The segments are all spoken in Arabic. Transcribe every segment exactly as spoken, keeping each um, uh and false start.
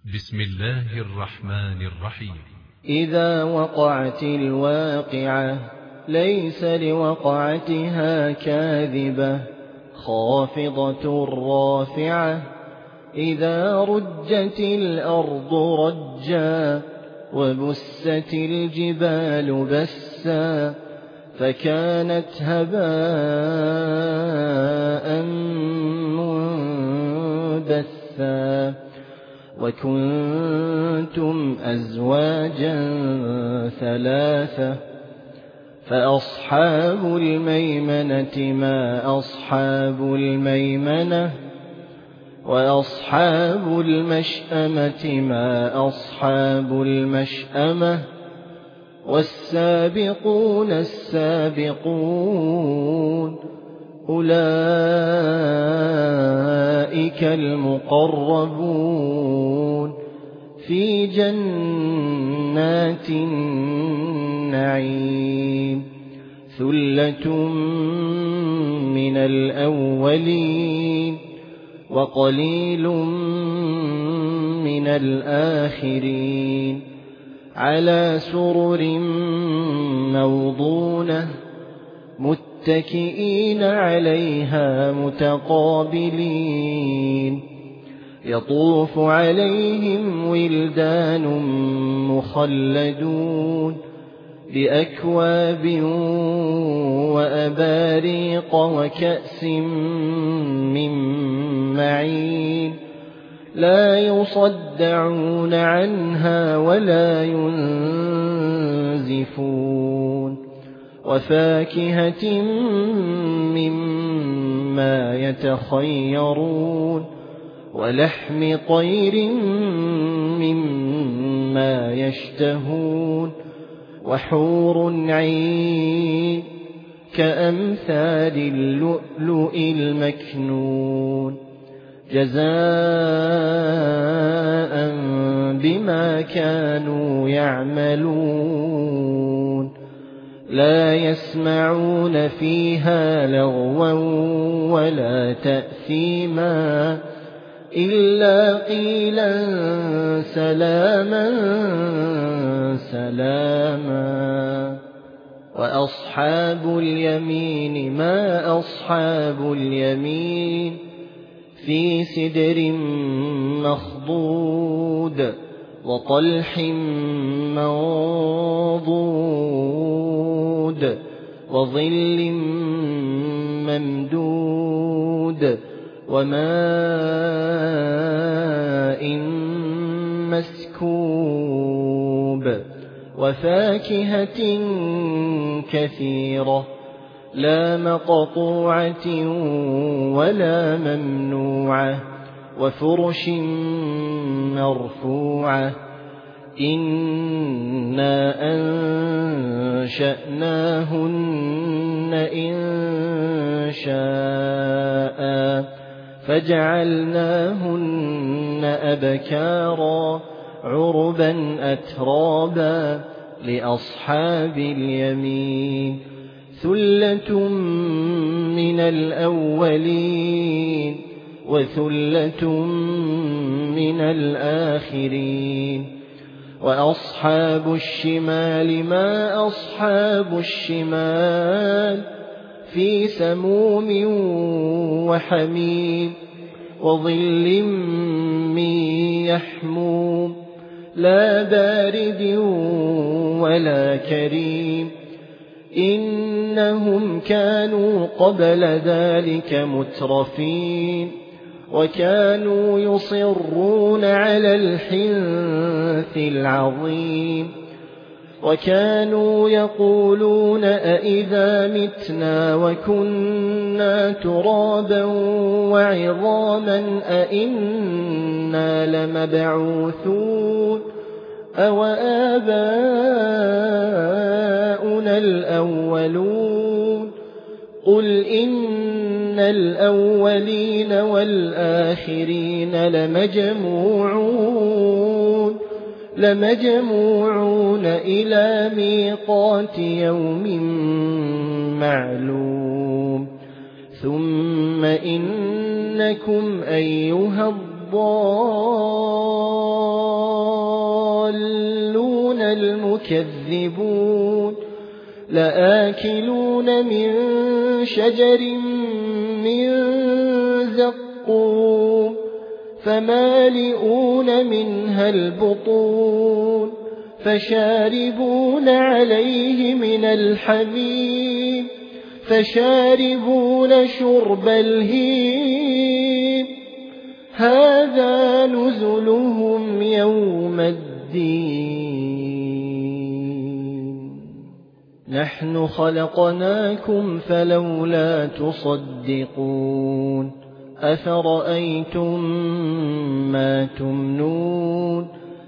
بسم الله الرحمن الرحيم. إذا وقعت الواقعة ليس لوقعتها كاذبة خافضة رافعة. إذا رجت الأرض رجا وبست الجبال بسا فكانت هباء منبثا وكنتم أزواجا ثلاثة فأصحاب الميمنة ما أصحاب الميمنة وأصحاب المشأمة ما أصحاب المشأمة والسابقون السابقون أولئك المقربون في جنات النعيم ثلة من الأولين وقليل من الآخرين على سرر موضونة متكئين عليها متقابلين يطوف عليهم ولدان مخلدون بأكواب وأباريق وكأس من معين لا يصدعون عنها ولا ينزفون وفاكهة مما يتخيرون ولحم طير مما يشتهون وحور عين كأمثال اللؤلؤ المكنون جزاء بما كانوا يعملون لا يسمعون فيها لغوا ولا تأثيما إلا قيلا سلاما سلاما. وأصحاب اليمين ما أصحاب اليمين في سدر مخضود وطلح منضود وظل ممدود وماء مسكوب وفاكهة كثيرة لا مقطوعة ولا ممنوعة وفرش مرفوعة إنا أنشأناهن إن شاء فجعلناهن أبكارا عربا أترابا لأصحاب اليمين ثلة من الأولين وثلة من الآخرين وأصحاب الشمال ما أصحاب الشمال في سموم وحميم وظل من يحموم لا بارد ولا كريم إنهم كانوا قبل ذلك مترفين وكانوا يصرون على الحنث العظيم وكانوا يقولون أئذا متنا وكنا ترابا وعظاما أئنا لمبعوثون أو آباؤنا الأولون قل إن الأولين والآخرين لمجموعون لمجموعون إلى ميقات يوم معلوم ثم إنكم أيها الضالون المكذبون لآكلون من شجر من زقوم فمالئون منها البطون فشاربون عليه من الحميم فشاربون شرب الهيم هذا نزلهم يوم الدين نحن خلقناكم فلولا تصدقون أفرأيتم ما تمنون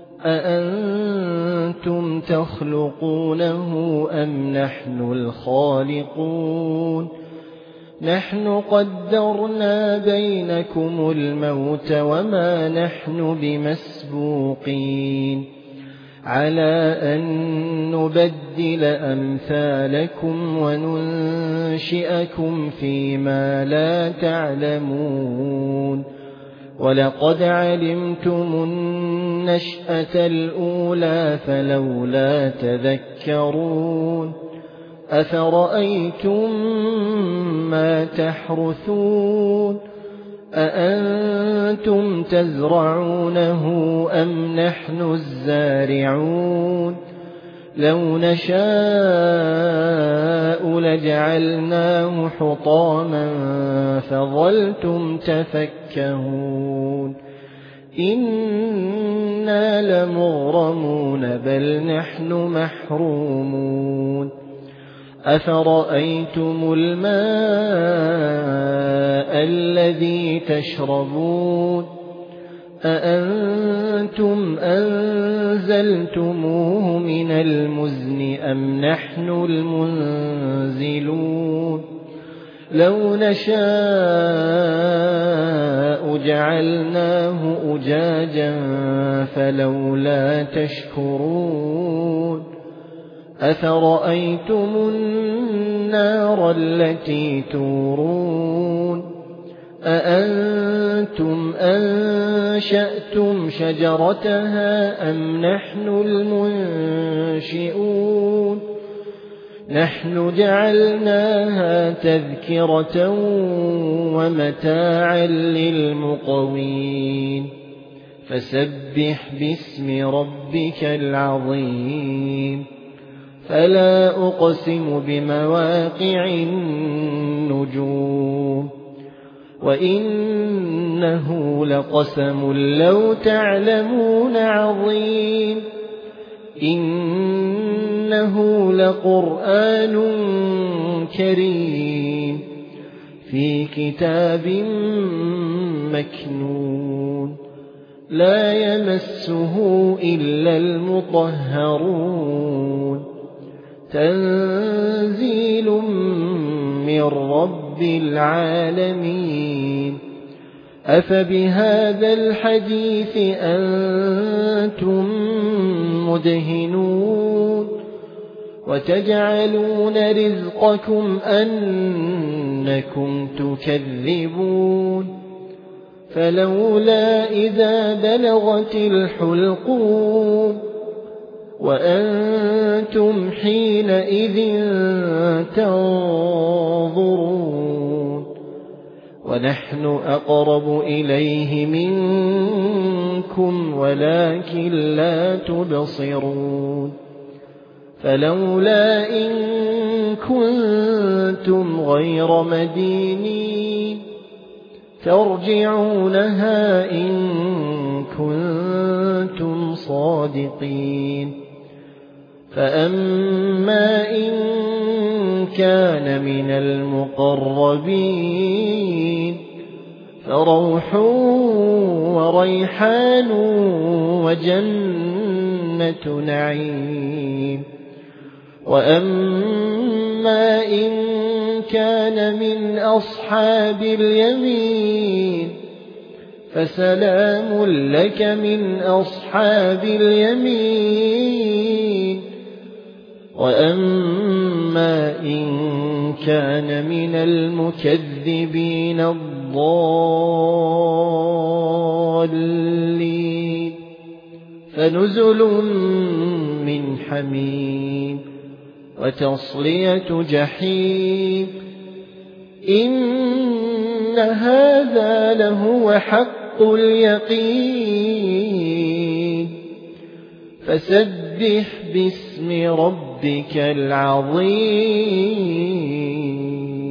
أأنتم تخلقونه أم نحن الخالقون نحن قدرنا بينكم الموت وما نحن بمسبوقين على أن نبدل أمثالكم وننشئكم فيما لا تعلمون ولقد علمتم النشأة الأولى فلولا تذكرون أفرأيتم ما تحرثون أأنتم تزرعونه أم نحن الزارعون لو نشاء لجعلناه حطاما فظلتم تفكهون إنا لمغرمون بل نحن محرومون أفرأيتم الماء الذي تشربون أأنتم أنزلتموه من المزن أم نحن المنزلون لو نشاء جعلناه أجاجا فلولا تشكرون أفرأيتم النار التي تورون أأنتم أنشأتم شجرتها أم نحن المنشئون نحن جعلناها تذكرة ومتاعا للمقوين فسبح باسم ربك العظيم فلا أقسم بمواقع النجوم وإنه لقسم لو تعلمون عظيم إنه لقرآن كريم في كتاب مكنون لا يمسه إلا المطهرون تنزيل من رب العالمين أفبهذا الحديث أنتم مدهنون وتجعلون رزقكم أنكم تكذبون فلولا إذا بلغت الحلقوم وأنتم حينئذ تنظرون ونحن أقرب إليه منكم ولكن لا تبصرون فلولا إن كنتم غير مدينين ترجعونها إن كنتم صادقين فأما إن كان من المقربين فروح وريحان وجنة نعيم وأما إن كان من أصحاب اليمين فسلام لك من أصحاب اليمين وأما إن كان من المكذبين الضالين فنزل من حميم وتصلية جحيم إن هذا لهو حق اليقين فسبح باسم ربك العظيم